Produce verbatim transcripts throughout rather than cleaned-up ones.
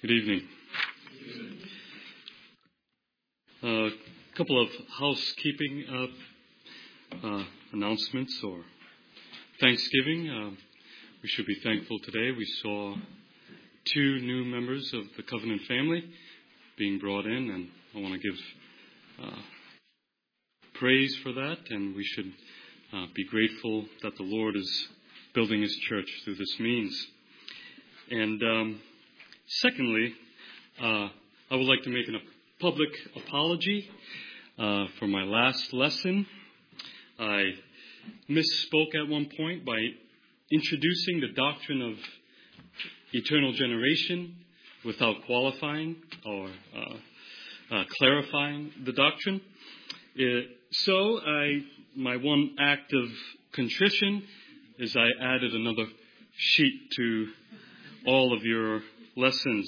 Good evening. A uh, couple of housekeeping uh, uh, announcements or Thanksgiving. Uh, we should be thankful today. We saw two new members of the Covenant family being brought in, and I want to give uh, praise for that, and we should uh, be grateful that the Lord is building His church through this means. And um, secondly, uh, I would like to make an, a public apology uh, for my last lesson. I misspoke at one point by introducing the doctrine of eternal generation without qualifying or uh, uh, clarifying the doctrine. It, so I, my one act of contrition is I added another sheet to all of your lessons.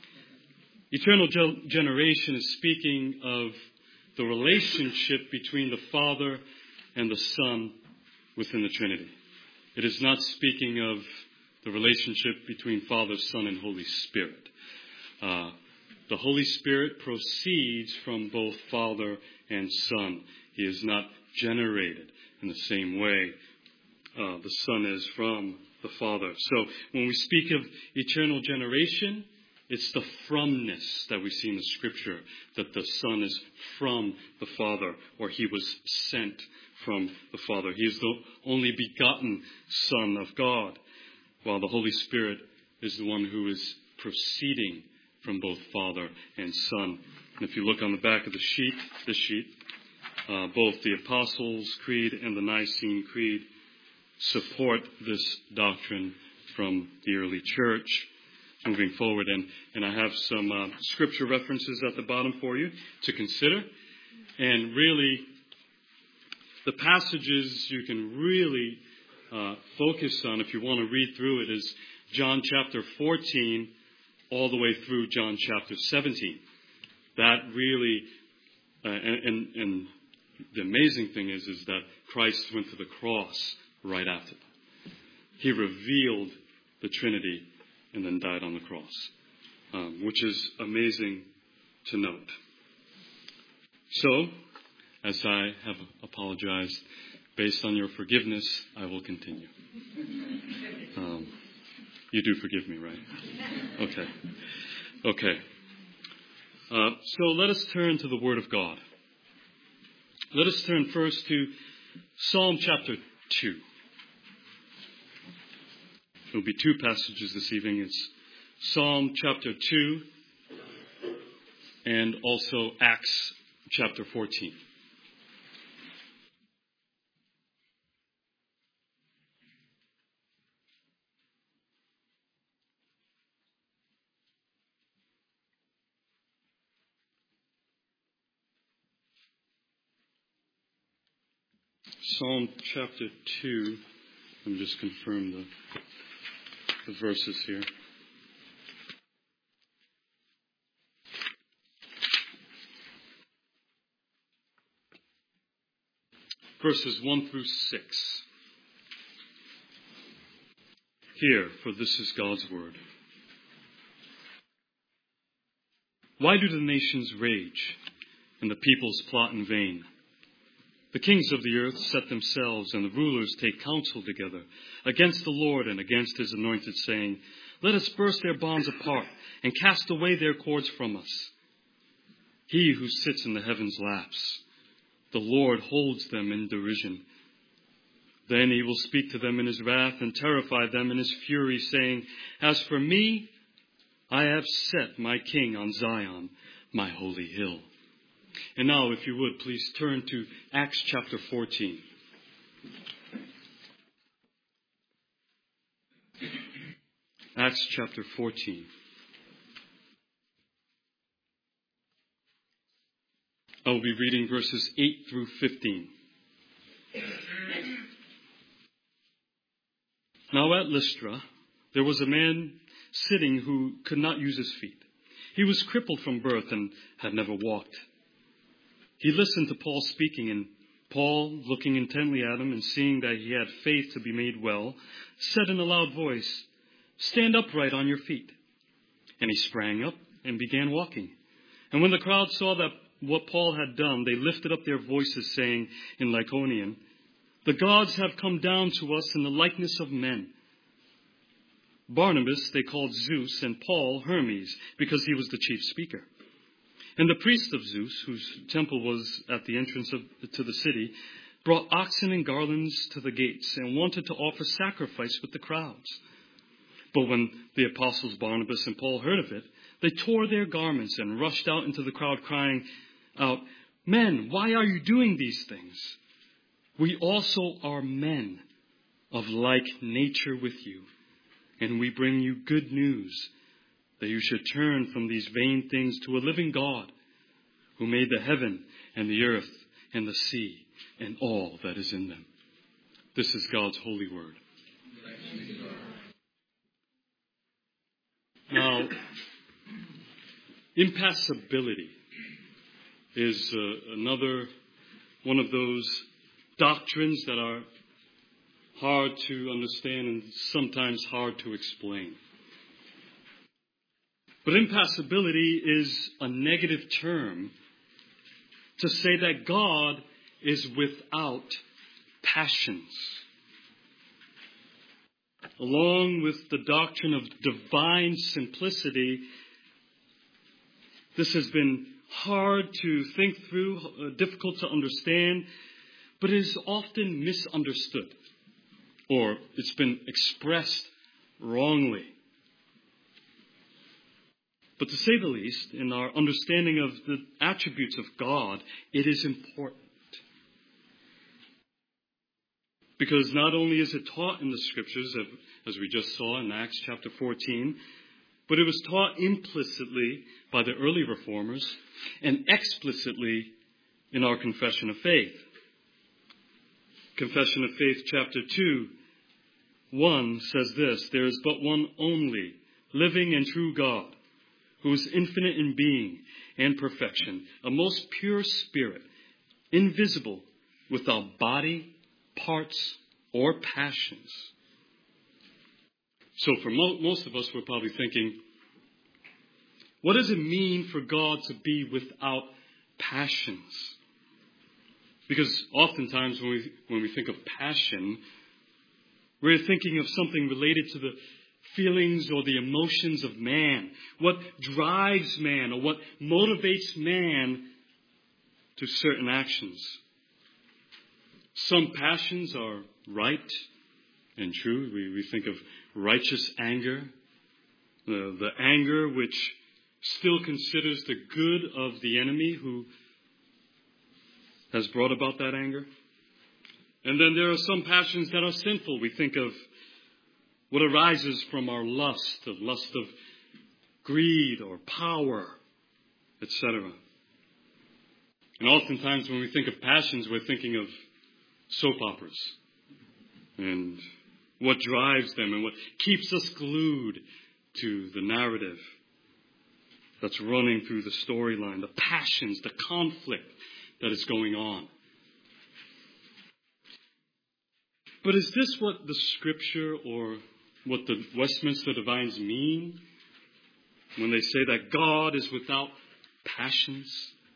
Eternal ge- generation is speaking of the relationship between the Father and the Son within the Trinity. It is not speaking of the relationship between Father, Son, and Holy Spirit. Uh, the Holy Spirit proceeds from both Father and Son. He is not generated in the same way uh, the Son is from the Father. So when we speak of eternal generation, it's the fromness that we see in the Scripture, that the Son is from the Father, or He was sent from the Father. He is the only begotten Son of God, while the Holy Spirit is the one who is proceeding from both Father and Son. And if you look on the back of the sheet, this sheet, uh, both the Apostles' Creed and the Nicene Creed support this doctrine from the early church moving forward. And, and I have some uh, scripture references at the bottom for you to consider. And really, the passages you can really uh, focus on if you want to read through it is John chapter fourteen all the way through John chapter seventeen. That really, uh, and, and, and the amazing thing is, is that Christ went to the cross right after that. He revealed the Trinity and then died on the cross, um, which is amazing to note. So, as I have apologized, based on your forgiveness, I will continue. Um, you do forgive me, right? Okay. Okay. Uh, so let us turn to the Word of God. Let us turn first to Psalm chapter two. There will be two passages this evening. It's Psalm chapter two and also Acts chapter fourteen. Psalm chapter two. Let me just confirm the, the verses here. Verses one through six. Hear, for this is God's word. Why do the nations rage and the peoples plot in vain? The kings of the earth set themselves, and the rulers take counsel together against the Lord and against His anointed, saying, let us burst their bonds apart and cast away their cords from us. He who sits in the heavens laughs. The Lord holds them in derision. Then He will speak to them in His wrath and terrify them in His fury, saying, as for me, I have set my king on Zion, my holy hill. And now, if you would, please turn to Acts chapter fourteen. Acts chapter fourteen. I will be reading verses eight through fifteen. Now at Lystra, there was a man sitting who could not use his feet. He was crippled from birth and had never walked. He listened to Paul speaking, and Paul, looking intently at him and seeing that he had faith to be made well, said in a loud voice, stand upright on your feet. And he sprang up and began walking. And when the crowd saw that what Paul had done, they lifted up their voices, saying in Lycaonian, "The gods have come down to us in the likeness of men." Barnabas they called Zeus, and Paul Hermes, because he was the chief speaker. And the priest of Zeus, whose temple was at the entrance of, to the city, brought oxen and garlands to the gates and wanted to offer sacrifice with the crowds. But when the apostles Barnabas and Paul heard of it, they tore their garments and rushed out into the crowd, crying out, "Men, why are you doing these things? We also are men of like nature with you, and we bring you good news, that you should turn from these vain things to a living God, who made the heaven and the earth and the sea and all that is in them." This is God's holy word. Now, impassibility is uh, another one of those doctrines that are hard to understand and sometimes hard to explain. But impassibility is a negative term to say that God is without passions. Along with the doctrine of divine simplicity, this has been hard to think through, uh, difficult to understand, but it is often misunderstood, or it's been expressed wrongly. But to say the least, in our understanding of the attributes of God, it is important. Because not only is it taught in the Scriptures, as we just saw in Acts chapter fourteen, but it was taught implicitly by the early reformers and explicitly in our Confession of Faith. Confession of Faith chapter two, one says this: "There is but one only, living and true God, who is infinite in being and perfection, a most pure spirit, invisible, without body, parts, or passions." So for mo- most of us, we're probably thinking, what does it mean for God to be without passions? Because oftentimes when we, when we think of passion, we're thinking of something related to the feelings or the emotions of man. What drives man or what motivates man to certain actions. Some passions are right and true. We, we think of righteous anger, the, the anger which still considers the good of the enemy who has brought about that anger. And then there are some passions that are sinful. We think of what arises from our lust, the lust of greed or power, et cetera. And oftentimes when we think of passions, we're thinking of soap operas and what drives them and what keeps us glued to the narrative that's running through the storyline, the passions, the conflict that is going on. But is this what the Scripture or what the Westminster Divines mean when they say that God is without passions?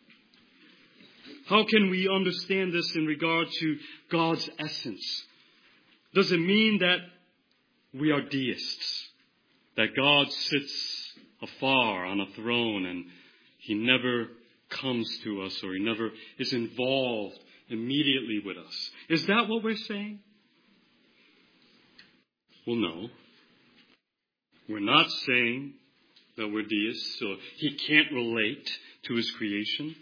How can we understand this in regard to God's essence? Does it mean that we are deists? That God sits afar on a throne and he never comes to us, or he never is involved immediately with us? Is that what we're saying? Well, no. We're not saying that we're deists, so he can't relate to his creation.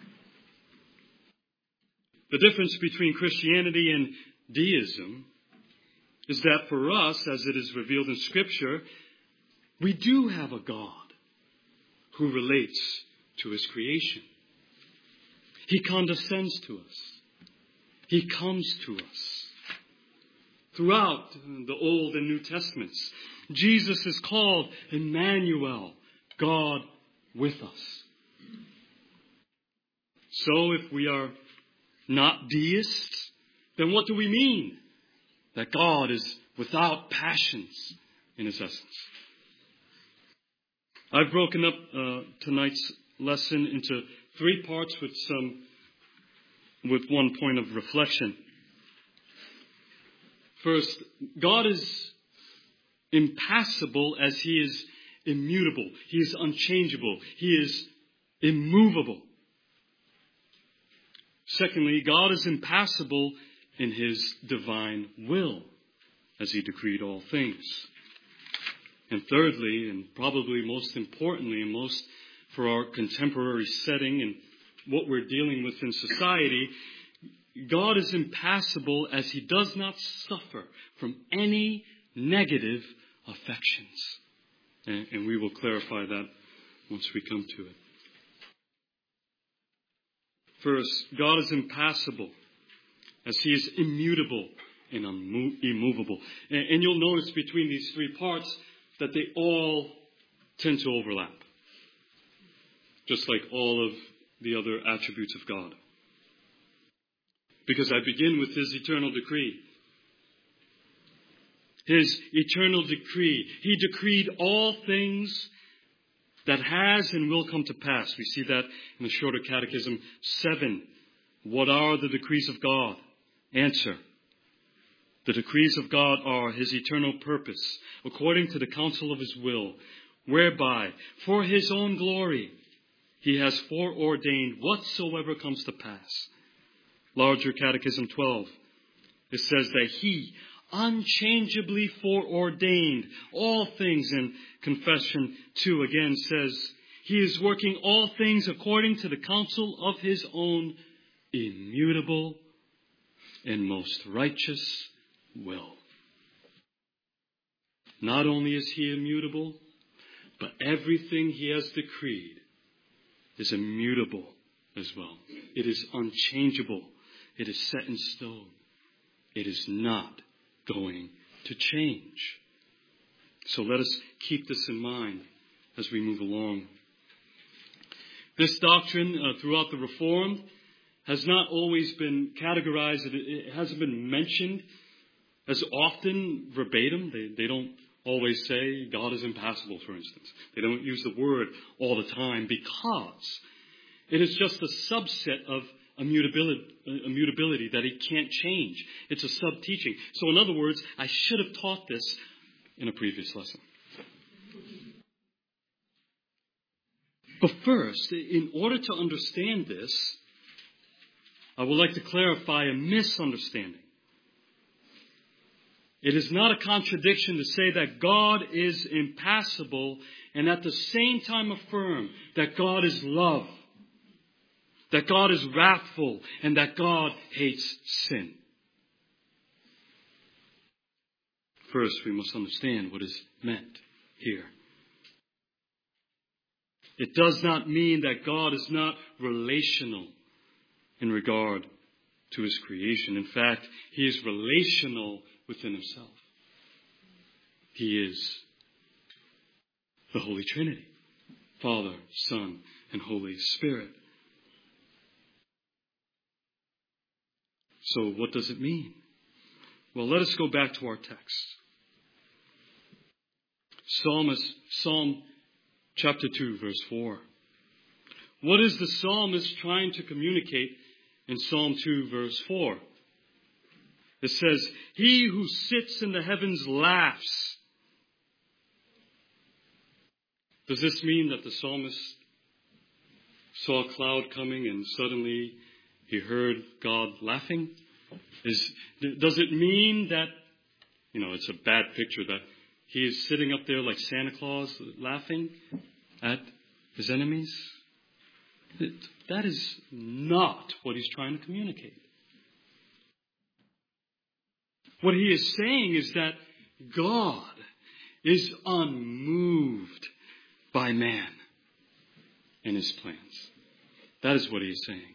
The difference between Christianity and deism is that for us, as it is revealed in Scripture, we do have a God who relates to his creation. He condescends to us. He comes to us. Throughout the Old and New Testaments, Jesus is called Emmanuel, God with us. So if we are not deists, then what do we mean? That God is without passions in his essence. I've broken up uh, tonight's lesson into three parts with some, with one point of reflection. First, God is impassible as He is immutable. He is unchangeable. He is immovable. Secondly, God is impassible in His divine will, as He decreed all things. And thirdly, and probably most importantly, and most for our contemporary setting and what we're dealing with in society, God is impassible as He does not suffer from any negative affections. And, and we will clarify that once we come to it. First, God is impassible as He is immutable and unmo- immovable. And, and you'll notice between these three parts that they all tend to overlap, just like all of the other attributes of God. Because I begin with His eternal decree. His eternal decree. He decreed all things that has and will come to pass. We see that in the Shorter Catechism seven. What are the decrees of God? Answer. The decrees of God are His eternal purpose, according to the counsel of His will, whereby, for His own glory, He has foreordained whatsoever comes to pass. Larger Catechism twelve. It says that He unchangeably foreordained all things. And Confession two again says, He is working all things according to the counsel of His own immutable and most righteous will. Not only is He immutable, but everything He has decreed is immutable as well. It is unchangeable. It is set in stone. It is not going to change. So let us keep this in mind as we move along. This doctrine uh, throughout the Reformed has not always been categorized. It hasn't been mentioned as often verbatim. They, they don't always say God is impassible, for instance. They don't use the word all the time because it is just a subset of immutability, immutability that He can't change. It's a sub-teaching. So in other words, I should have taught this in a previous lesson. But first, in order to understand this, I would like to clarify a misunderstanding. It is not a contradiction to say that God is impassible and at the same time affirm that God is love, that God is wrathful, and that God hates sin. First, we must understand what is meant here. It does not mean that God is not relational in regard to His creation. In fact, He is relational within Himself. He is the Holy Trinity, Father, Son, and Holy Spirit. So what does it mean? Well, let us go back to our text. Psalmist, Psalm chapter two, verse four. What is the psalmist trying to communicate in Psalm two, verse four? It says, He who sits in the heavens laughs. Does this mean that the psalmist saw a cloud coming and suddenly he heard God laughing? Is, does it mean that, you know, it's a bad picture that He is sitting up there like Santa Claus laughing at His enemies? It, that is not what He's trying to communicate. What He is saying is that God is unmoved by man and his plans. That is what He is saying.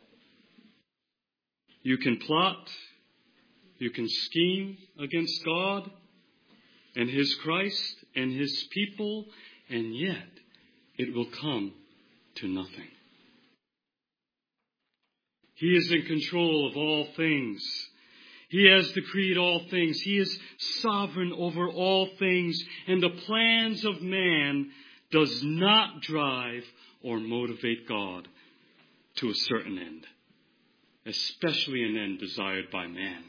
You can plot, you can scheme against God and His Christ and His people, and yet it will come to nothing. He is in control of all things. He has decreed all things. He is sovereign over all things, and the plans of man does not drive or motivate God to a certain end, especially an end desired by man.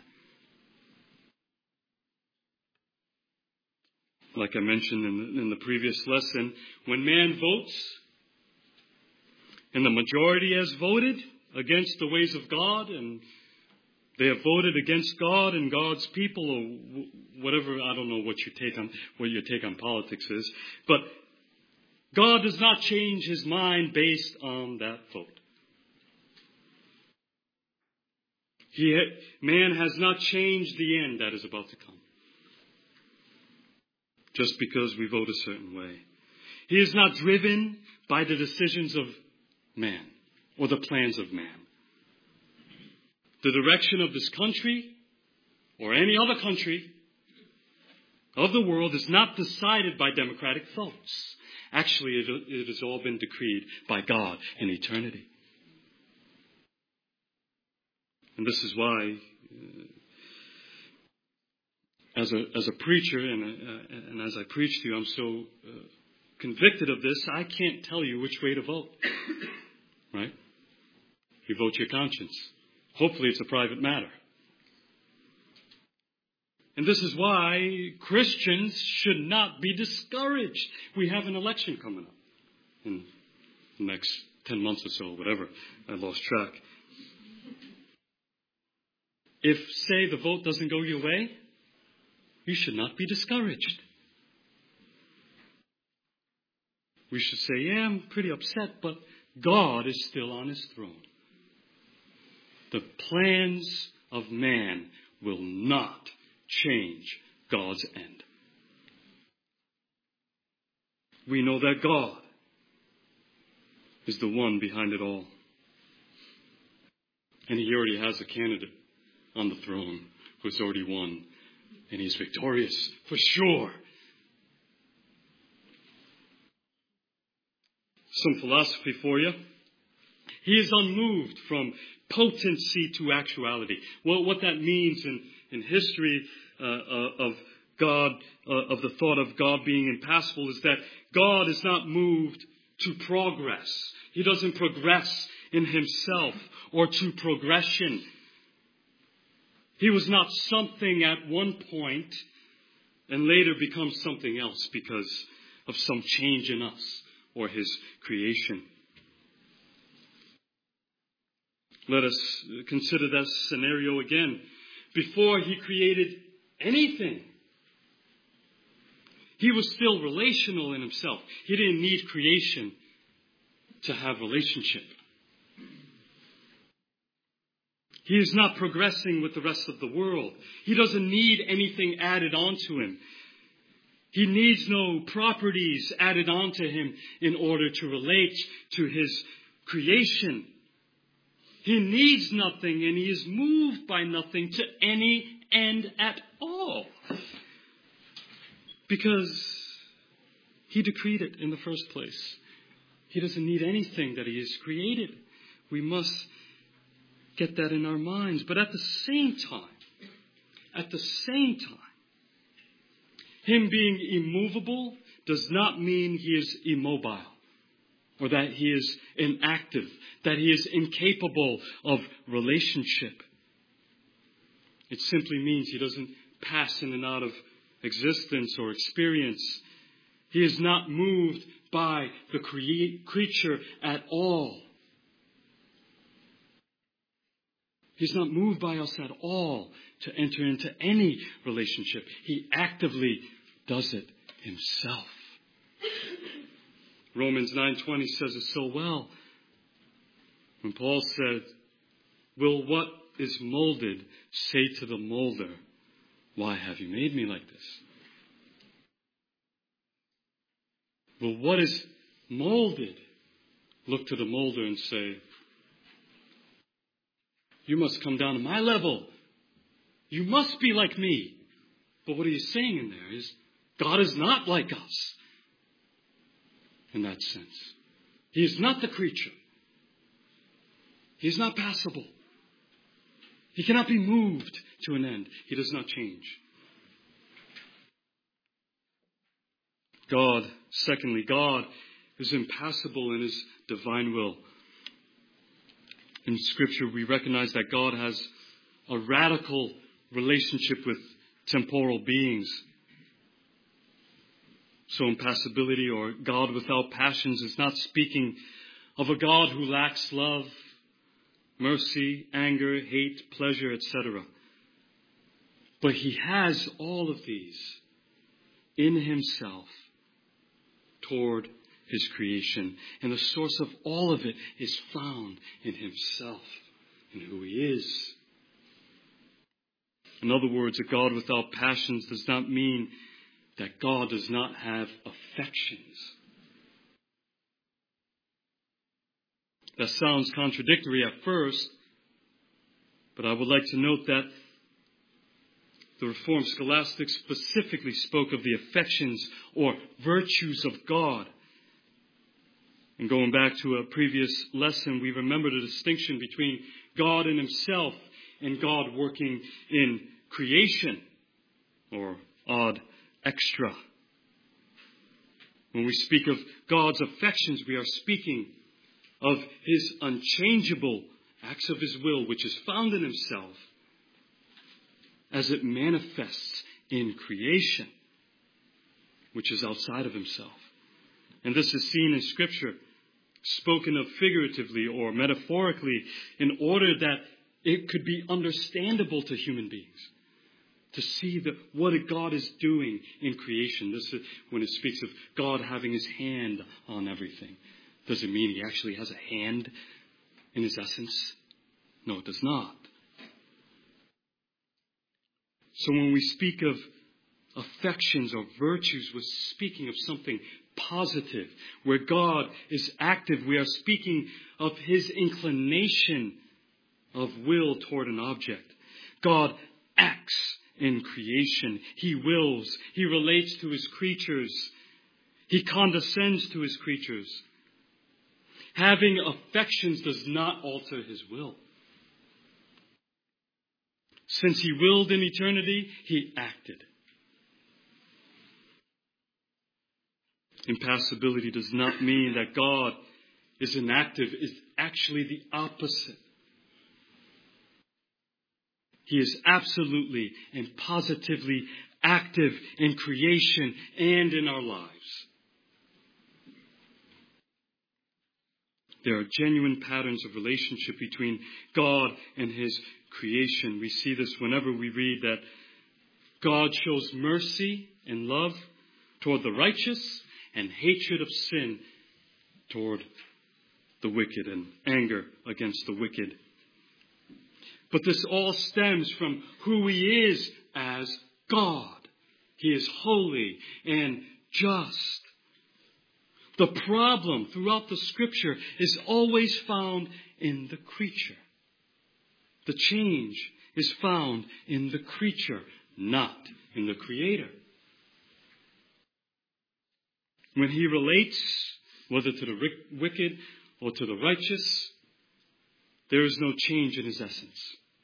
Like I mentioned in the, in the previous lesson, when man votes, and the majority has voted against the ways of God, and they have voted against God and God's people, or whatever. I don't know what your take on what your take on politics is, but God does not change His mind based on that vote. He, man has not changed the end that is about to come, just because we vote a certain way. He is not driven by the decisions of man or the plans of man. The direction of this country or any other country of the world is not decided by democratic votes. Actually, it, it has all been decreed by God in eternity. And this is why, uh, as a as a preacher and uh, and as I preach to you, I'm so uh, convicted of this. I can't tell you which way to vote. Right? You vote your conscience. Hopefully, it's a private matter. And this is why Christians should not be discouraged. We have an election coming up in the next ten months or so, whatever. I lost track. If, say, the vote doesn't go your way, you should not be discouraged. We should say, yeah, I'm pretty upset, but God is still on His throne. The plans of man will not change God's end. We know that God is the one behind it all. And He already has a candidate on the throne who's already won. And He's victorious for sure. Some philosophy for you. He is unmoved from potency to actuality. Well, what that means in, in history uh, uh, of God, uh, of the thought of God being impassible, is that God is not moved to progress. He doesn't progress in Himself or to progression. He was not something at one point and later becomes something else because of some change in us or His creation. Let us consider that scenario again. Before He created anything, He was still relational in Himself. He didn't need creation to have relationship. He is not progressing with the rest of the world. He doesn't need anything added onto Him. He needs no properties added onto Him in order to relate to His creation. He needs nothing, and He is moved by nothing to any end at all. Because He decreed it in the first place. He doesn't need anything that He has created. We must get that in our minds. But at the same time, at the same time, Him being immovable does not mean He is immobile, or that He is inactive, that He is incapable of relationship. It simply means He doesn't pass in and out of existence or experience. He is not moved by the crea- creature at all. He's not moved by us at all to enter into any relationship. He actively does it Himself. Romans nine twenty says it so well. When Paul said, "Will what is molded say to the molder, 'Why have you made me like this?' Will what is molded look to the molder and say, 'You must come down to my level. You must be like me.'" But what he's saying in there is, God is not like us in that sense. He is not the creature. He is not passible. He cannot be moved to an end. He does not change. God, secondly, God is impassible in his divine will. In Scripture, we recognize that God has a radical relationship with temporal beings. So impassibility, or God without passions, is not speaking of a God who lacks love, mercy, anger, hate, pleasure, et cetera. But he has all of these in himself toward his creation. And the source of all of it is found in himself, in who he is. In other words, a God without passions does not mean that God does not have affections. That sounds contradictory at first, but I would like to note that the Reformed scholastics specifically spoke of the affections or virtues of God. And going back to a previous lesson, we remember the distinction between God and himself and God working in creation, or ad extra. When we speak of God's affections, we are speaking of his unchangeable acts of his will, which is found in himself as it manifests in creation, which is outside of himself. And this is seen in Scripture, spoken of figuratively or metaphorically, in order that it could be understandable to human beings, to see the, what God is doing in creation. This is when it speaks of God having his hand on everything. Does it mean he actually has a hand in his essence? No, it does not. So when we speak of affections or virtues, we're speaking of something positive. Where God is active, we are speaking of his inclination of will toward an object. God acts in creation. He wills. He relates to his creatures. He condescends to his creatures. Having affections does not alter his will. Since he willed in eternity, he acted. Impassibility does not mean that God is inactive. It's actually the opposite. He is absolutely and positively active in creation and in our lives. There are genuine patterns of relationship between God and his creation. We see this whenever we read that God shows mercy and love toward the righteous and hatred of sin toward the wicked, and anger against the wicked. But this all stems from who he is as God. He is holy and just. The problem throughout the Scripture is always found in the creature. The change is found in the creature, not in the Creator. When he relates, whether to the wicked or to the righteous, there is no change in his essence.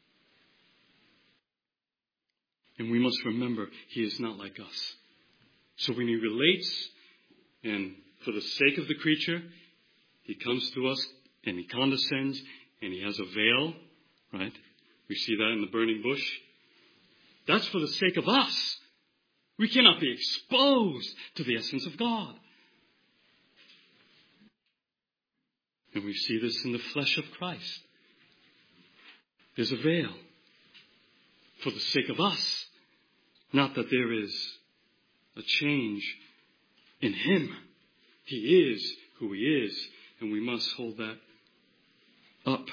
And we must remember, he is not like us. So when he relates, and for the sake of the creature, he comes to us and he condescends and he has a veil, right? We see that in the burning bush. That's for the sake of us. We cannot be exposed to the essence of God. And we see this in the flesh of Christ. There's a veil for the sake of us. Not that there is a change in him. He is who he is, and we must hold that up.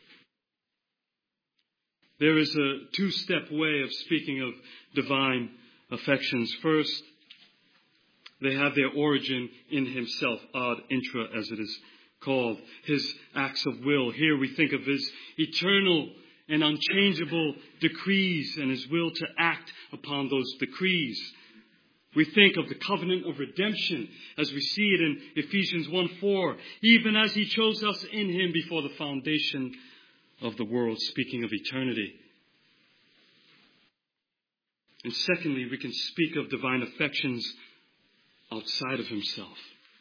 There is a two-step way of speaking of divine affections. First, they have their origin in himself, ad intra as it is called, his acts of will. Here we think of his eternal and unchangeable decrees and his will to act upon those decrees. We think of the covenant of redemption as we see it in Ephesians one four, even as he chose us in him before the foundation of the world, speaking of eternity. And secondly, we can speak of divine affections outside of himself.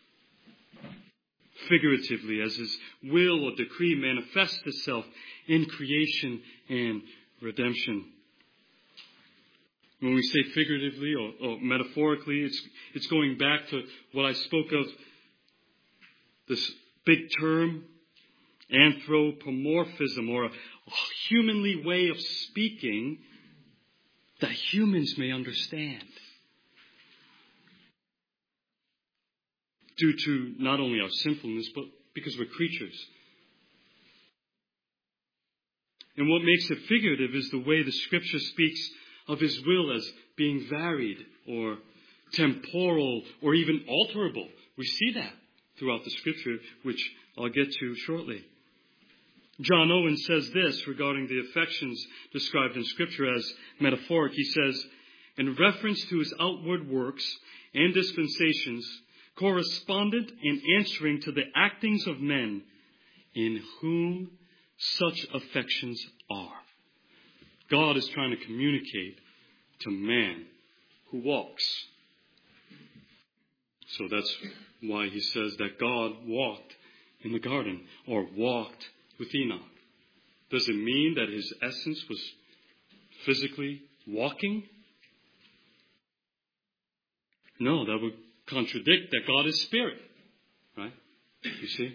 Figuratively, as his will or decree manifests itself in creation and redemption. When we say figuratively or, or metaphorically, it's, it's going back to what I spoke of, this big term, anthropomorphism, or a humanly way of speaking that humans may understand. Due to not only our sinfulness, but because we're creatures. And what makes it figurative is the way the Scripture speaks of His will as being varied or temporal or even alterable. We see that throughout the Scripture, which I'll get to shortly. John Owen says this regarding the affections described in Scripture as metaphoric. He says, in reference to His outward works and dispensations, correspondent and answering to the actings of men in whom such affections are. God is trying to communicate to man who walks. So that's why he says that God walked in the garden or walked with Enoch. Does it mean that his essence was physically walking? No, that would contradict that God is spirit. Right? You see?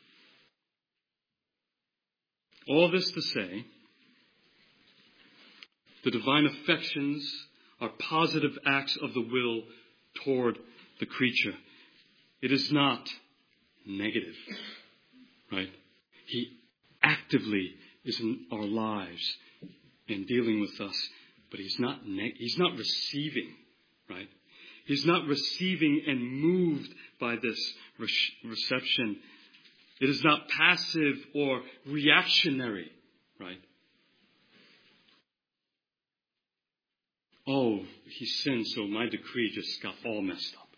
All this to say, the divine affections are positive acts of the will toward the creature. It is not negative. Right? He actively is in our lives and dealing with us, but he's not neg- he's not receiving, right? He's not receiving and moved by this re- reception. It is not passive or reactionary, right? Oh, he sinned, so my decree just got all messed up.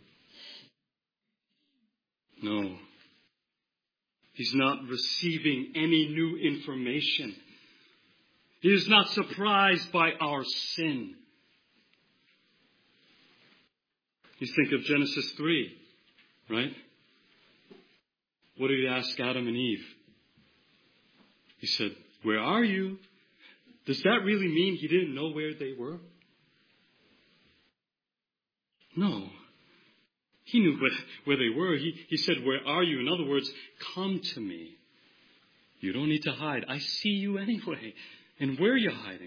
No. He's not receiving any new information. He is not surprised by our sin. You think of Genesis three, right? What did he ask Adam and Eve? He said, "Where are you?" Does that really mean he didn't know where they were? No. He knew where, where they were. He, he said, "Where are you?" In other words, come to me. You don't need to hide. I see you anyway. And where are you hiding?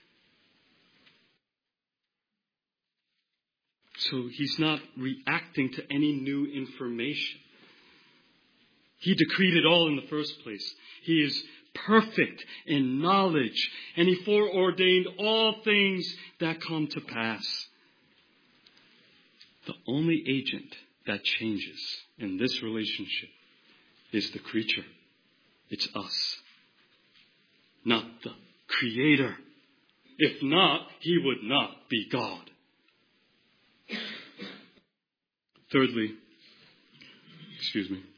So he's not reacting to any new information. He decreed it all in the first place. He is perfect in knowledge, and he foreordained all things that come to pass. The only agent that changes in this relationship is the creature. It's us, not the Creator. If not, he would not be God. Thirdly, excuse me,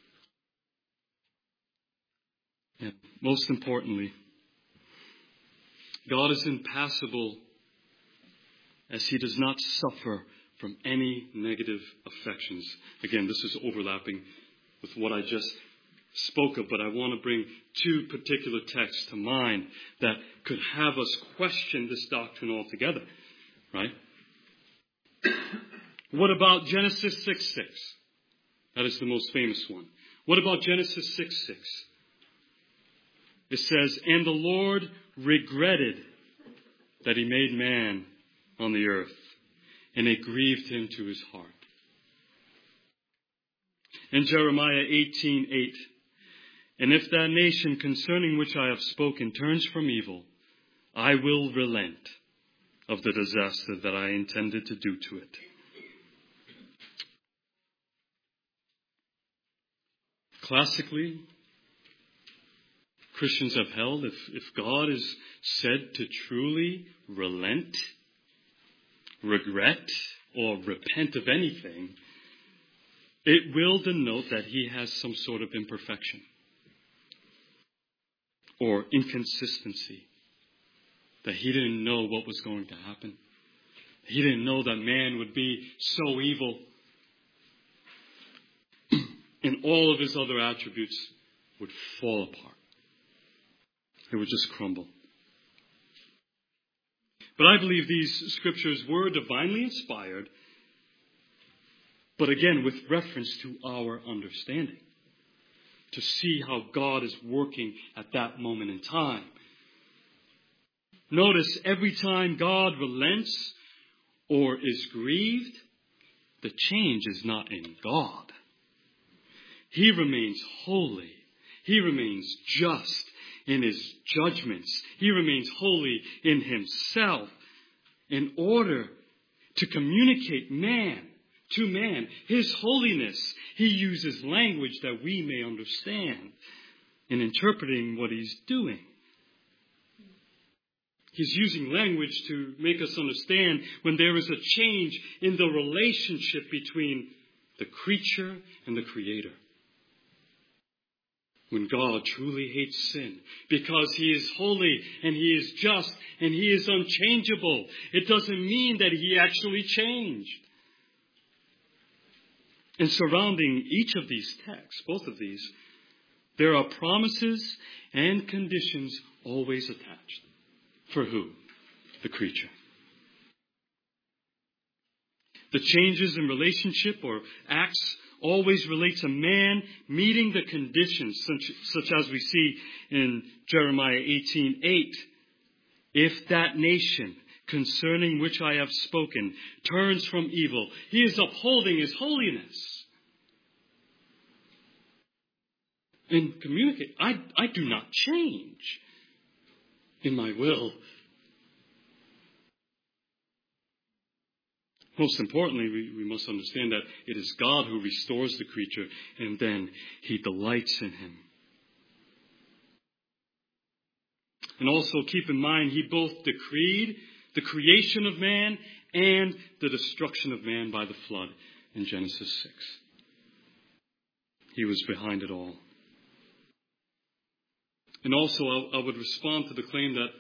and most importantly, God is impassible as he does not suffer from any negative affections. Again, this is overlapping with what I just spoke of, but I want to bring two particular texts to mind that could have us question this doctrine altogether. Right? What about Genesis six six? That is the most famous one. What about Genesis six six? It says, "And the Lord regretted that he made man on the earth, and it grieved him to his heart." In Jeremiah eighteen eight, "And if that nation concerning which I have spoken turns from evil, I will relent of the disaster that I intended to do to it." Classically, Christians have held if, if God is said to truly relent, regret, or repent of anything, it will denote that he has some sort of imperfection or inconsistency, that he didn't know what was going to happen. He didn't know that man would be so evil. And all of his other attributes would fall apart. It would just crumble. But I believe these scriptures were divinely inspired, but again, with reference to our understanding, to see how God is working at that moment in time. Notice, every time God relents or is grieved, the change is not in God. He remains holy. He remains just in his judgments. He remains holy in himself. In order to communicate man to man his holiness, he uses language that we may understand in interpreting what he's doing. He's using language to make us understand when there is a change in the relationship between the creature and the Creator. When God truly hates sin because he is holy and he is just and he is unchangeable, it doesn't mean that he actually changed. And surrounding each of these texts, both of these, there are promises and conditions always attached. For who? The creature. The changes in relationship or acts always relate to man meeting the conditions, such, such as we see in Jeremiah eighteen eight. If that nation concerning which I have spoken turns from evil, he is upholding his holiness. And communicate. I, I do not change in my will. Most importantly, we, we must understand that it is God who restores the creature, and then he delights in him. And also keep in mind, he both decreed the creation of man and the destruction of man by the flood in Genesis six. He was behind it all. And also, I, I would respond to the claim that,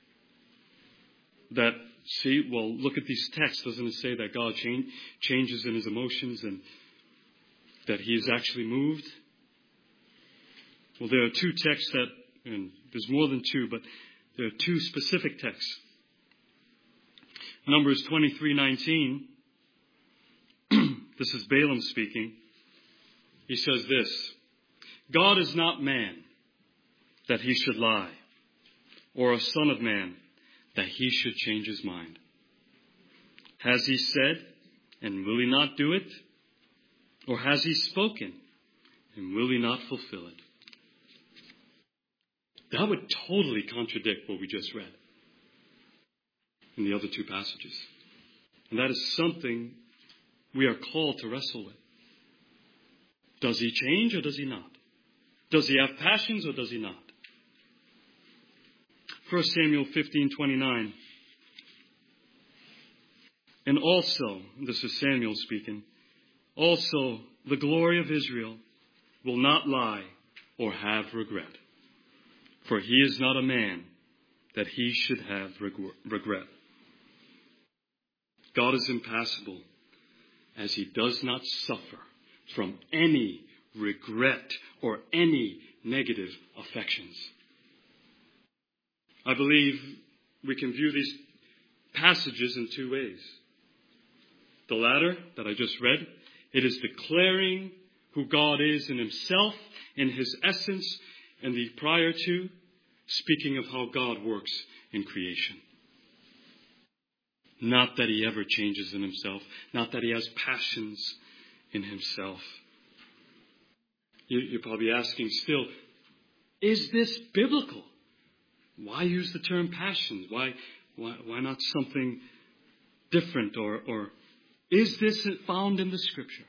that, see, well, look at these texts. Doesn't it say that God change, changes in his emotions and that he is actually moved? Well, there are two texts that, and there's more than two, but there are two specific texts. Numbers twenty-three nineteen. This is Balaam speaking. He says this: God is not man, that he should lie, or a son of man, that he should change his mind. Has he said, and will he not do it? Or has he spoken, and will he not fulfill it? That would totally contradict what we just read in the other two passages. And that is something we are called to wrestle with. Does he change or does he not? Does he have passions or does he not? First Samuel fifteen twenty-nine. And also, this is Samuel speaking, also the glory of Israel will not lie or have regret. For he is not a man that he should have regret. God is impassible, as he does not suffer from any regret or any negative affections. I believe we can view these passages in two ways. The latter that I just read, it is declaring who God is in himself, in his essence, and the prior to, speaking of how God works in creation. Not that he ever changes in himself, not that he has passions in himself. You're probably asking still, is this biblical? Why use the term passions? Why, why, why not something different? Or, or is this found in the Scripture?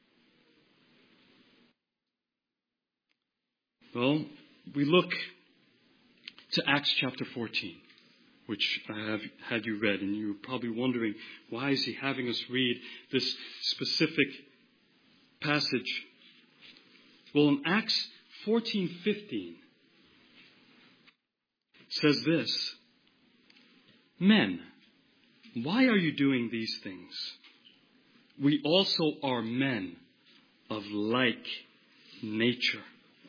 Well, we look to Acts chapter fourteen, which I have had you read, and you're probably wondering, why is he having us read this specific passage? Well, in Acts fourteen fifteen, says this: Men, why are you doing these things? We also are men of like nature.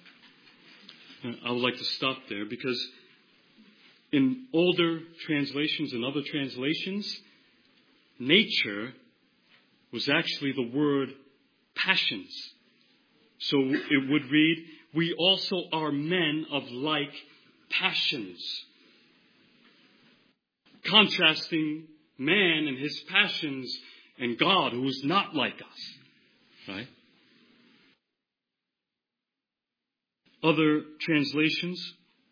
I would like to stop there because in older translations and other translations, nature was actually the word passions. So it would read, we also are men of like passions. Contrasting man and his passions and God, who is not like us. Right? Other translations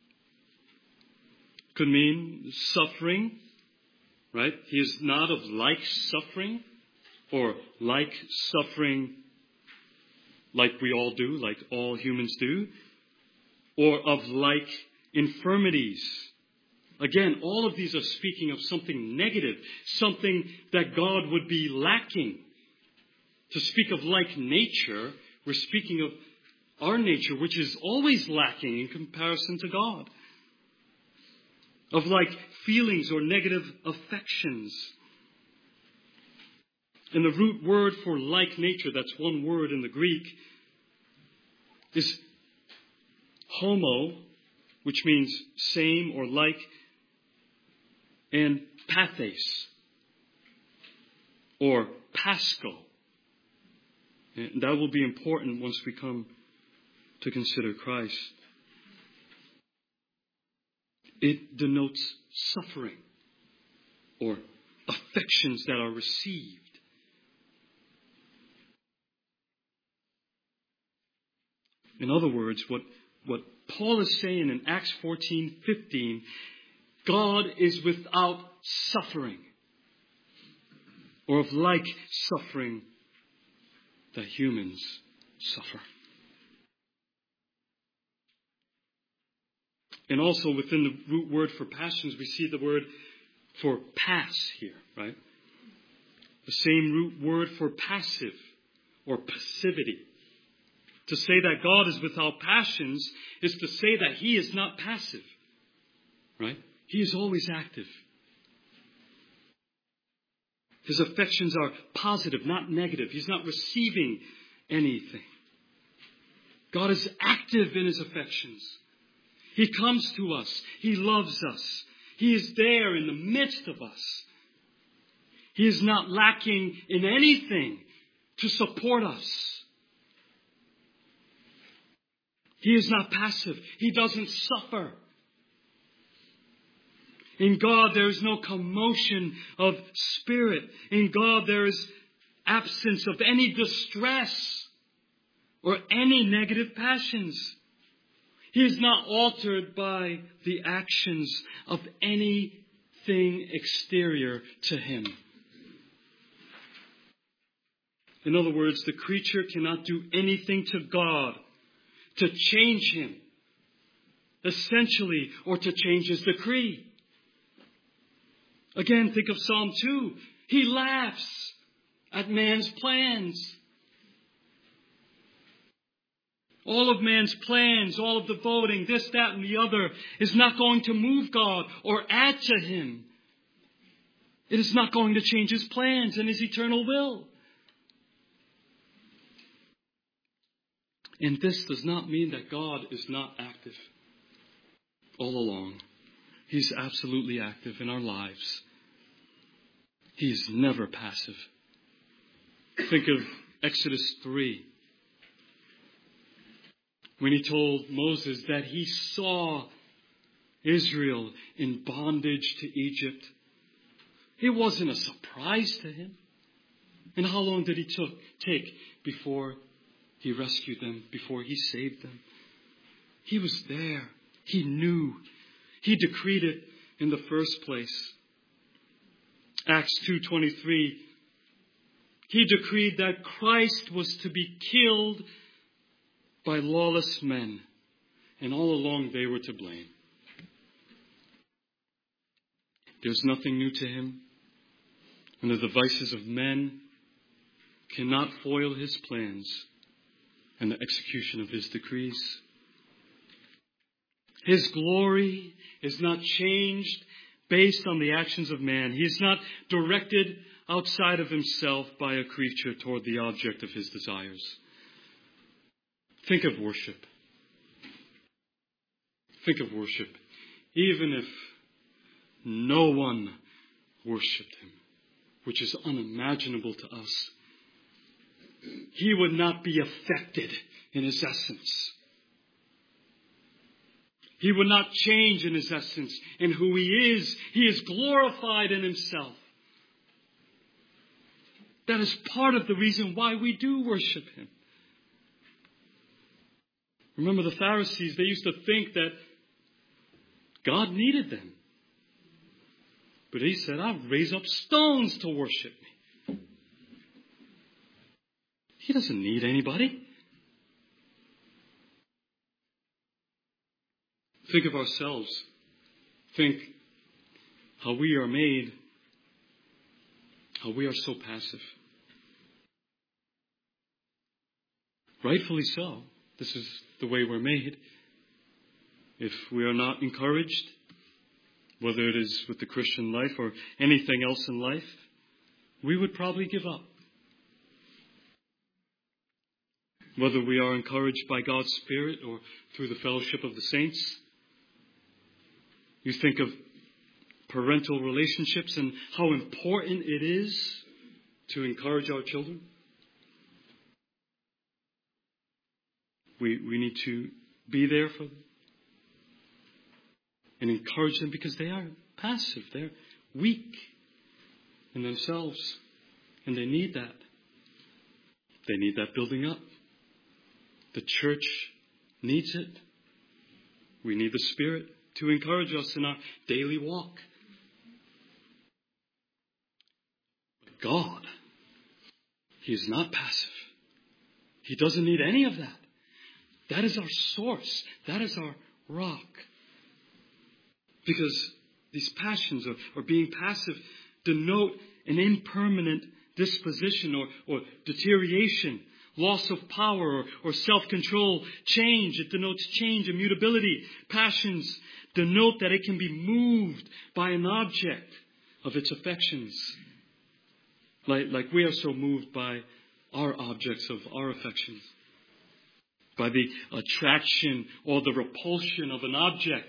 could mean suffering. Right? He is not of like suffering, or like suffering like we all do, like all humans do, or of like infirmities. Again, all of these are speaking of something negative, something that God would be lacking. To speak of like nature, we're speaking of our nature, which is always lacking in comparison to God. Of like feelings or negative affections. And the root word for like nature, that's one word in the Greek, is homo, which means same or like, and pathes, or pasco. And that will be important once we come to consider Christ. It denotes suffering, or affections that are received. In other words, what, what Paul is saying in Acts fourteen fifteen, God is without suffering, or of like suffering that humans suffer. And also within the root word for passions, we see the word for pass here, right? The same root word for passive or passivity. To say that God is without passions is to say that He is not passive, right? He is always active. His affections are positive, not negative. He's not receiving anything. God is active in His affections. He comes to us. He loves us. He is there in the midst of us. He is not lacking in anything to support us. He is not passive. He doesn't suffer. In God, there is no commotion of spirit. In God, there is absence of any distress or any negative passions. He is not altered by the actions of anything exterior to Him. In other words, the creature cannot do anything to God to change Him, essentially, or to change His decree. Again, think of Psalm two. He laughs at man's plans. All of man's plans, all of the voting, this, that, and the other, is not going to move God or add to Him. It is not going to change His plans and His eternal will. And this does not mean that God is not active all along. He's absolutely active in our lives. He is never passive. Think of Exodus three. When He told Moses that He saw Israel in bondage to Egypt. It wasn't a surprise to Him. And how long did He took, take before He rescued them, before He saved them? He was there. He knew. He decreed it in the first place. Acts two twenty-three. He decreed that Christ was to be killed by lawless men. And all along they were to blame. There's nothing new to Him. And the devices of men cannot foil His plans and the execution of His decrees. His glory is not changed based on the actions of man. He is not directed outside of himself by a creature toward the object of his desires. Think of worship. Think of worship. Even if no one worshipped him, which is unimaginable to us, he would not be affected in his essence. He would not change in his essence, in who he is. He is glorified in himself. That is part of the reason why we do worship him. Remember the Pharisees, they used to think that God needed them. But he said, I'll raise up stones to worship me. He doesn't need anybody. Think of ourselves. Think how we are made, how we are so passive. Rightfully so. This is the way we're made. If we are not encouraged, whether it is with the Christian life or anything else in life, we would probably give up. Whether we are encouraged by God's Spirit or through the fellowship of the saints. You think of parental relationships and how important it is to encourage our children. We, we need to be there for them and encourage them because they are passive. They're weak in themselves. And they need that. They need that building up. The church needs it. We need the Spirit to encourage us in our daily walk. But God, He is not passive. He doesn't need any of that. That is our source. That is our rock. Because these passions or, or being passive denote an impermanent disposition or, or deterioration, loss of power or, or self-control, change. It denotes change, immutability. Passions denote that it can be moved by an object of its affections. Like, like we are so moved by our objects of our affections. By the attraction or the repulsion of an object.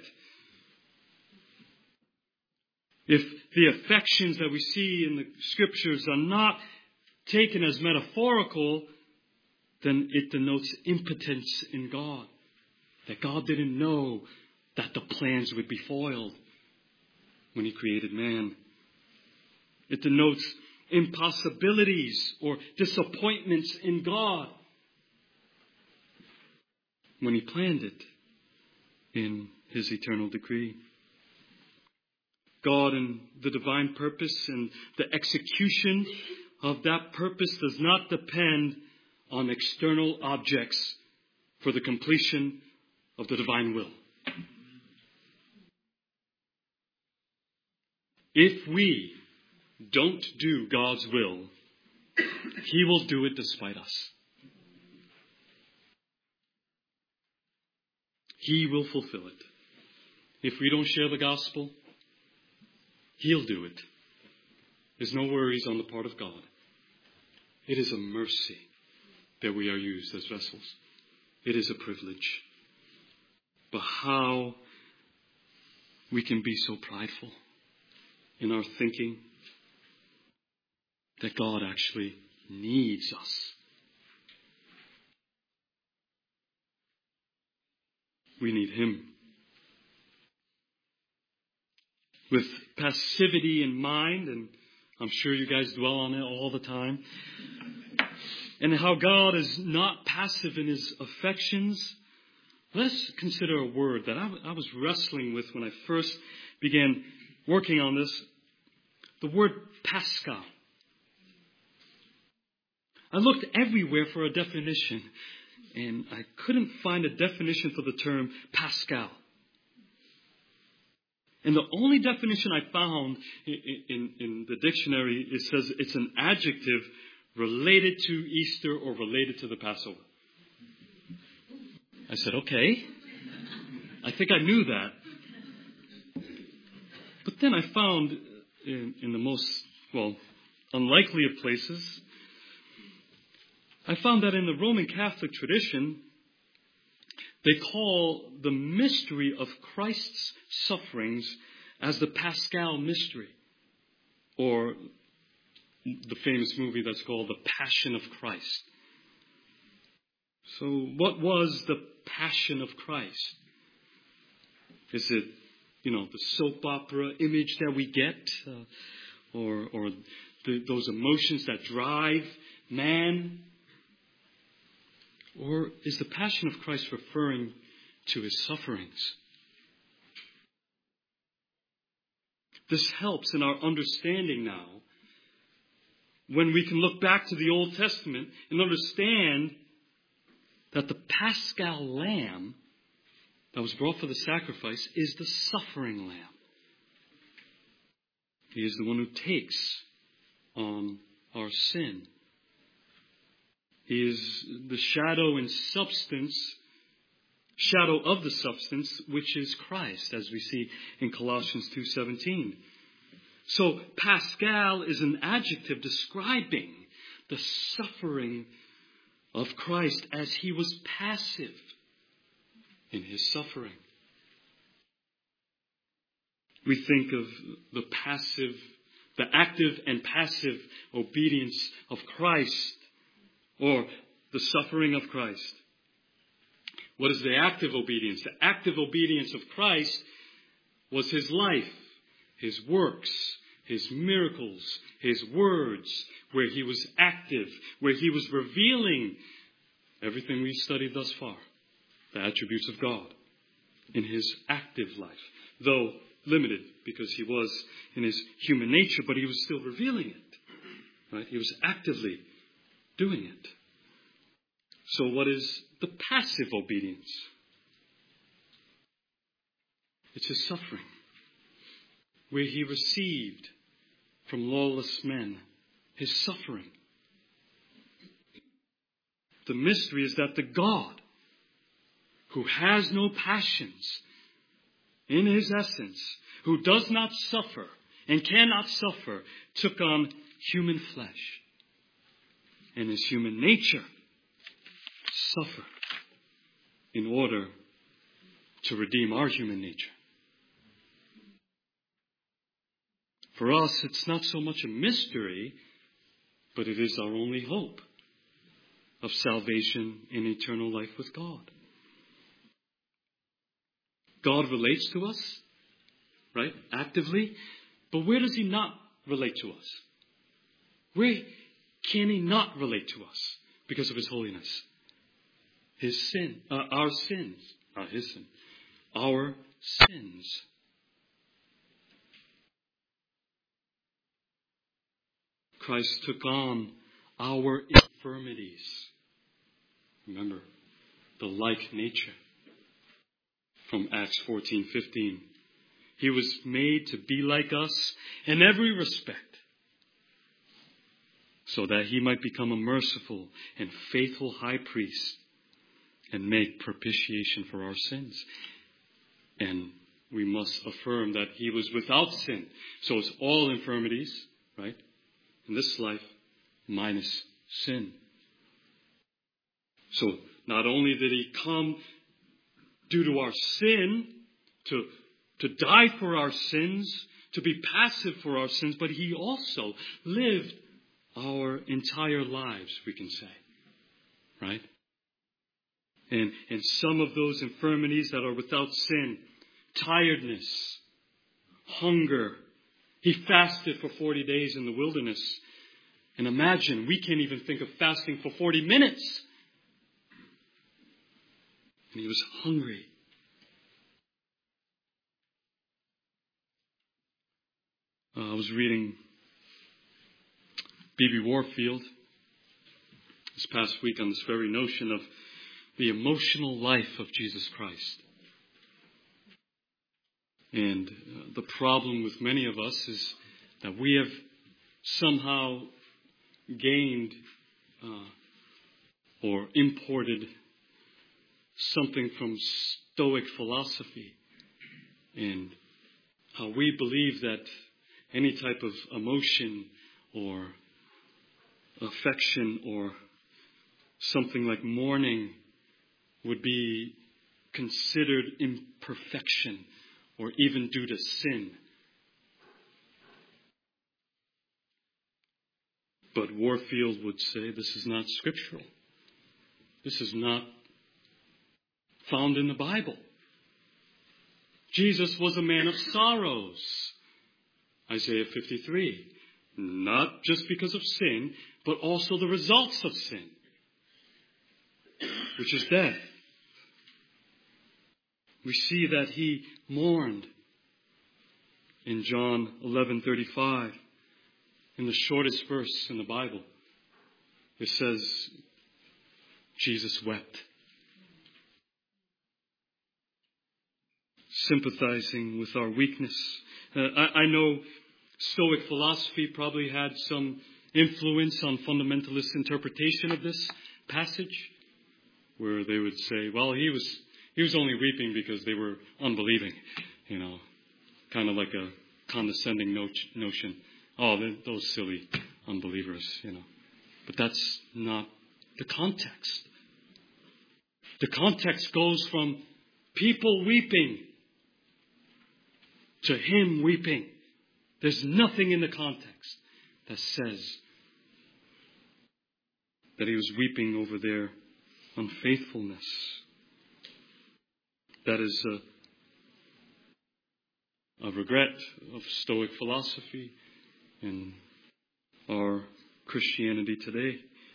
If the affections that we see in the Scriptures are not taken as metaphorical, then it denotes impotence in God. That God didn't know that the plans would be foiled when He created man. It denotes impossibilities or disappointments in God when He planned it in His eternal decree. God and the divine purpose and the execution of that purpose does not depend on external objects for the completion of the divine will. If we don't do God's will, He will do it despite us. He will fulfill it. If we don't share the gospel, He'll do it. There's no worries on the part of God. It is a mercy that we are used as vessels. It is a privilege. But how we can be so prideful in our thinking that God actually needs us. We need Him. With passivity in mind, and I'm sure you guys dwell on it all the time, and how God is not passive in His affections, let's consider a word that I, I was wrestling with when I first began working on this. The word Pascal. I looked everywhere for a definition, and I couldn't find a definition for the term Pascal. And the only definition I found in, in, in the dictionary, it says it's an adjective related to Easter or related to the Passover. I said, okay. I think I knew that. But then I found in, in the most, well, unlikely of places, I found that in the Roman Catholic tradition, they call the mystery of Christ's sufferings as the Paschal mystery, or the famous movie that's called The Passion of Christ. So what was the Passion of Christ? Is it, you know, the soap opera image that we get, uh, or, or the, those emotions that drive man? Or is the Passion of Christ referring to his sufferings? This helps in our understanding now when we can look back to the Old Testament and understand that the Paschal lamb that was brought for the sacrifice is the suffering lamb. He is the one who takes on our sin. He is the shadow and substance, shadow of the substance, which is Christ, as we see in Colossians two seventeen. So Paschal is an adjective describing the suffering of Christ as he was passive in his suffering. We think of the passive, the active and passive obedience of Christ, or the suffering of Christ. What is the active obedience? The active obedience of Christ was his life, his works, his miracles, his words, where he was active, where he was revealing everything we studied thus far, the attributes of God, in his active life. Though limited, because he was in his human nature, but he was still revealing it. Right? He was actively doing it. So what is the passive obedience? It's his suffering, where he received from lawless men his suffering. The mystery is that the God who has no passions in his essence, who does not suffer and cannot suffer, took on human flesh. And his human nature suffered in order to redeem our human nature. For us, it's not so much a mystery, but it is our only hope of salvation and eternal life with God. God relates to us, right, actively, but where does he not relate to us? Where can he not relate to us because of his holiness? His sin, uh, our sins, not his sin, our sins. Christ took on our infirmities. Remember, the like nature from Acts fourteen fifteen. He was made to be like us in every respect, so that he might become a merciful and faithful high priest and make propitiation for our sins. And we must affirm that he was without sin. So it's all infirmities, right? In this life, minus sin. So not only did he come due to our sin, to, to die for our sins, to be passive for our sins, but he also lived our entire lives, we can say. Right? And, and some of those infirmities that are without sin, tiredness, hunger. He fasted for forty days in the wilderness. And imagine, we can't even think of fasting for forty minutes. And he was hungry. Uh, I was reading B B Warfield this past week on this very notion of the emotional life of Jesus Christ. And uh, the problem with many of us is that we have somehow gained uh, or imported something from Stoic philosophy. And how we believe that any type of emotion or affection or something like mourning would be considered imperfection or even due to sin. But Warfield would say this is not scriptural. This is not found in the Bible. Jesus was a man of sorrows. Isaiah fifty-three. Not just because of sin, but also the results of sin, which is death. We see that he mourned in John eleven thirty-five. In the shortest verse in the Bible, it says, Jesus wept. Sympathizing with our weakness. Uh, I, I know Stoic philosophy probably had some influence on fundamentalist interpretation of this passage, where they would say, well, he was he was only weeping because they were unbelieving, you know, kind of like a condescending no- notion. Oh, those silly unbelievers, you know. But that's not the context. The context goes from people weeping to him weeping. There's nothing in the context that says that he was weeping over their unfaithfulness. That is a, a regret of Stoic philosophy in our Christianity today.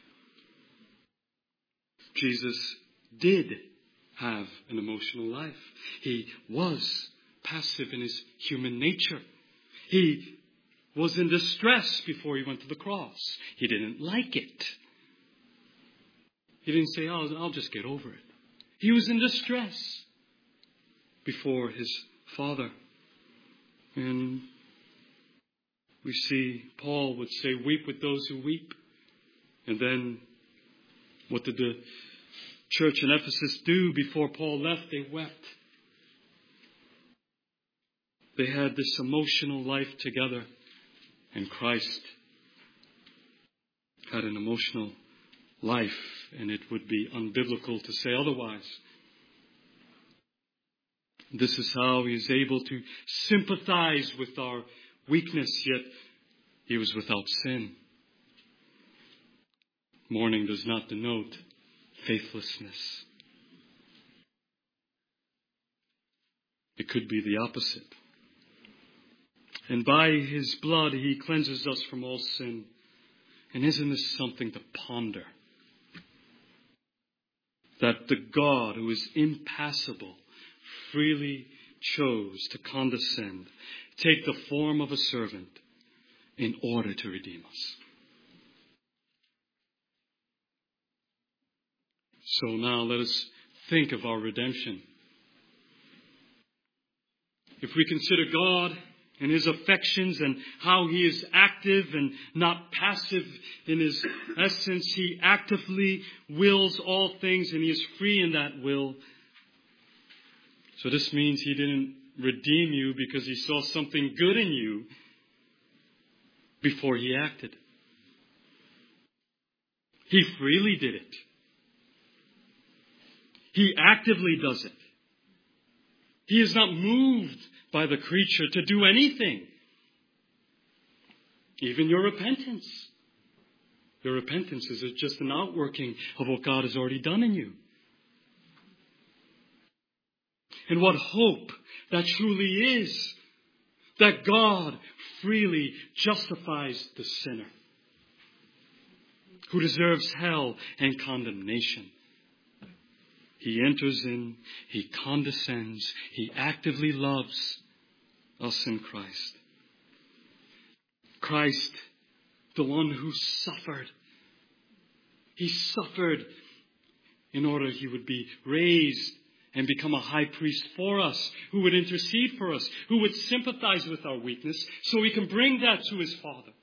Jesus did have an emotional life. He was passive in his human nature. He was in distress before he went to the cross. He didn't like it. He didn't say, oh, I'll just get over it. He was in distress before his Father. And we see Paul would say, weep with those who weep. And then what did the church in Ephesus do before Paul left? They wept. They had this emotional life together. And Christ had an emotional life. And it would be unbiblical to say otherwise. This is how he is able to sympathize with our weakness, yet he was without sin. Mourning does not denote faithlessness. It could be the opposite. And by his blood he cleanses us from all sin. And isn't this something to ponder? That the God who is impassible freely chose to condescend, take the form of a servant in order to redeem us. So now let us think of our redemption. If we consider God and his affections and how he is active and not passive in his essence, he actively wills all things and he is free in that will. So this means he didn't redeem you because he saw something good in you before he acted. He freely did it. He actively does it. He is not moved by the creature to do anything. Even your repentance. Your repentance is just an outworking of what God has already done in you. And what hope that truly is, that God freely justifies the sinner who deserves hell and condemnation. He enters in, he condescends, he actively loves us in Christ. Christ, the one who suffered. He suffered in order he would be raised and become a high priest for us, who would intercede for us, who would sympathize with our weakness so we can bring that to his Father.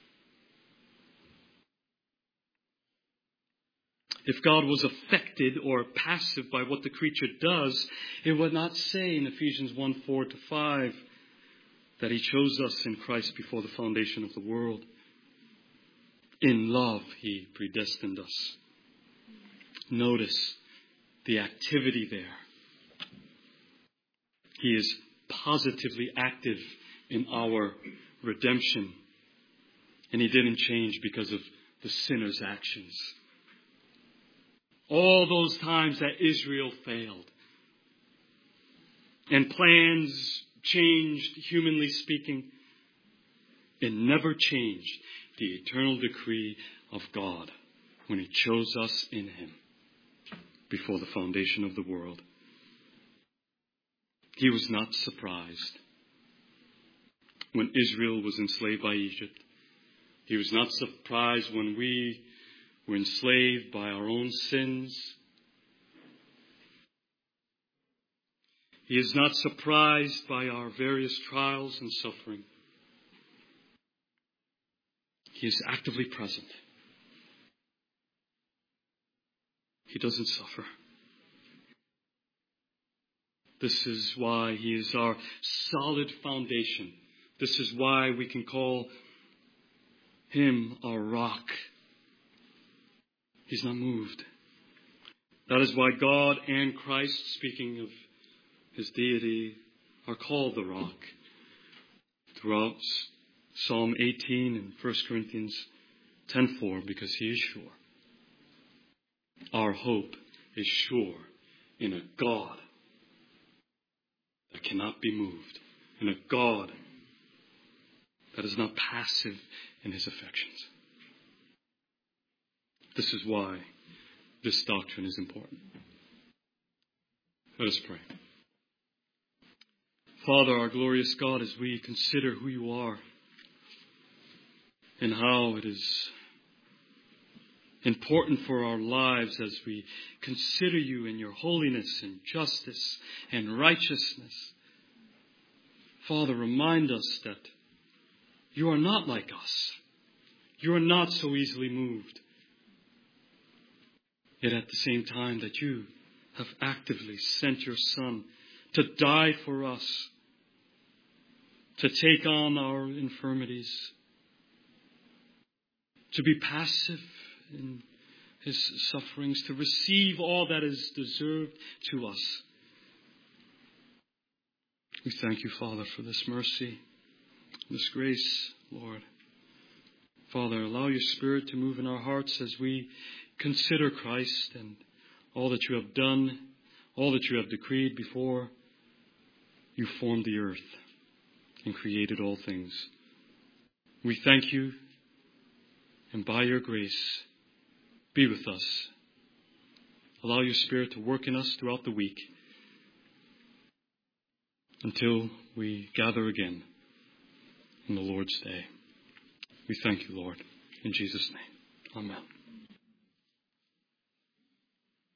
If God was affected or passive by what the creature does, it would not say in Ephesians one, four to five, that He chose us in Christ before the foundation of the world. In love, He predestined us. Notice the activity there. He is positively active in our redemption. And He didn't change because of the sinner's actions. All those times that Israel failed and plans changed, humanly speaking, it never changed the eternal decree of God when He chose us in Him before the foundation of the world. He was not surprised when Israel was enslaved by Egypt. He was not surprised when we were enslaved by our own sins. He is not surprised by our various trials and suffering. He is actively present. He doesn't suffer. This is why He is our solid foundation. This is why we can call Him our rock. He's not moved. That is why God and Christ, speaking of His deity, are called the rock. Throughout Psalm eighteen and First Corinthians ten four, because He is sure. Our hope is sure in a God that cannot be moved, in a God that is not passive in His affections. This is why this doctrine is important. Let us pray. Father, our glorious God, as we consider who You are and how it is important for our lives as we consider You in Your holiness and justice and righteousness. Father, remind us that You are not like us. You are not so easily moved. Yet at the same time that You have actively sent Your Son to die for us, to take on our infirmities, to be passive in His sufferings, to receive all that is deserved to us. We thank You, Father, for this mercy, this grace, Lord. Father, allow Your Spirit to move in our hearts as we consider Christ and all that You have done, all that You have decreed before You formed the earth and created all things. We thank You, and by Your grace, be with us. Allow Your Spirit to work in us throughout the week until we gather again on the Lord's day. We thank You, Lord. In Jesus' name, amen.